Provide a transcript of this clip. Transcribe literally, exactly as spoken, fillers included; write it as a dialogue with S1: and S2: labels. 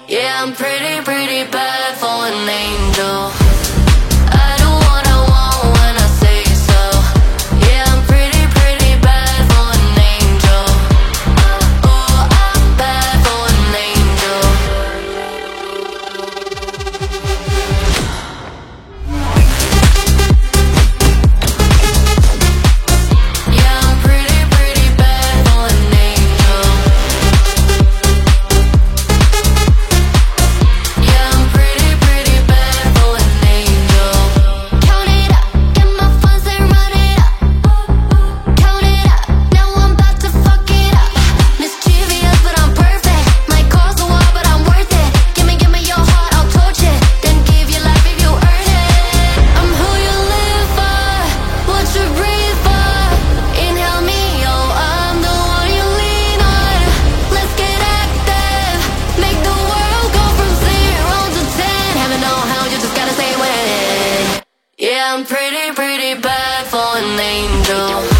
S1: Yeah, I'm pretty, pretty bad for an angel. I do what I want when I say so. Yeah, I'm pretty, pretty bad for an angel. Oh, I'm bad for an angel. Yeah, I'm pretty, pretty bad for an angel. Yeah, I'm pretty, pretty bad for an angel. Count it up, get my funds and run it up. Count it up, now I'm about to fuck it up. Mischievous, but I'm perfect. Might cause a war, but I'm worth it. Give me, give me your heart, I'll torch it. Then give you life if you earn it. I'm who you live for, what you breathe for. Inhale me, oh, I'm the one you lean on. Let's get active, make the world go from zero to ten. Heaven know how, you just gotta say when. Yeah, I'm pretty, pretty bad for an angel.